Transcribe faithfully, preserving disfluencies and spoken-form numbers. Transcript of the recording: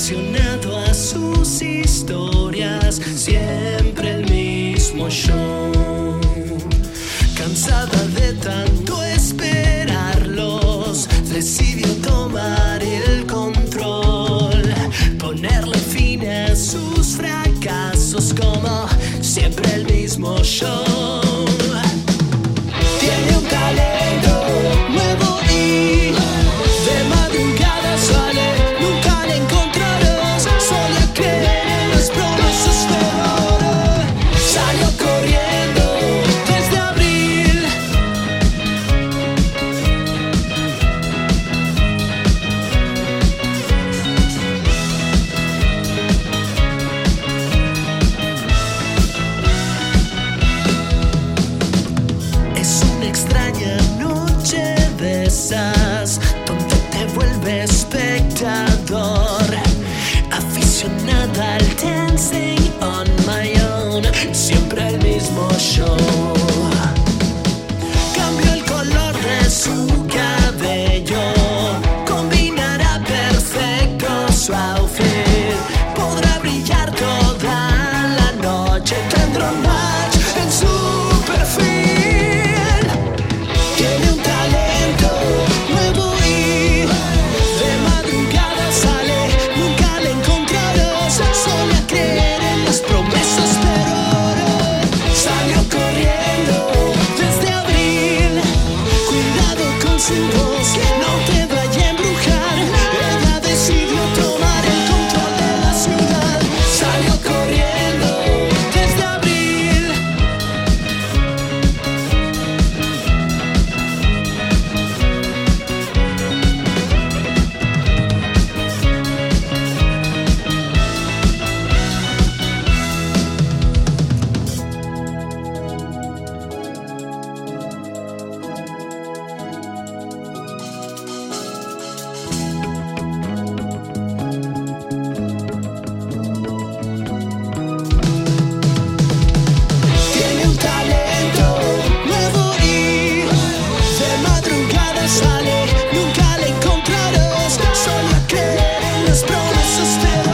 aficionado a sus historias, siempre el mismo show. Cansada de tanto esperarlos, decidió tomar el control, ponerle fin a sus fracasos como siempre el mismo show. Tiene un talento nuevo y de madrugada sale, nunca le encontrarás, solía creer en las promesas de oro. Salió corriendo desde abril. Es una extraña noche de esas donde te vuelves espectador, aficionada al dancing on my own, siempre el mismo show. Cambió el color de su cabello, combinará perfecto su outfit, podrá brillar toda la noche, tendrá un match en su perfil. Tiene un talento nuevo y de madrugada sale, nunca le encontrarás, solía creer en las promesas de oro. Salió corriendo desde abril, cuidado con su voz, no te vaya a embrujar. Ella decidió tomar el control de la ciudad. Salió corriendo desde abril. Tiene un talento nuevo y de madrugada sale, nunca le encontrarás, solía creer en las promesas de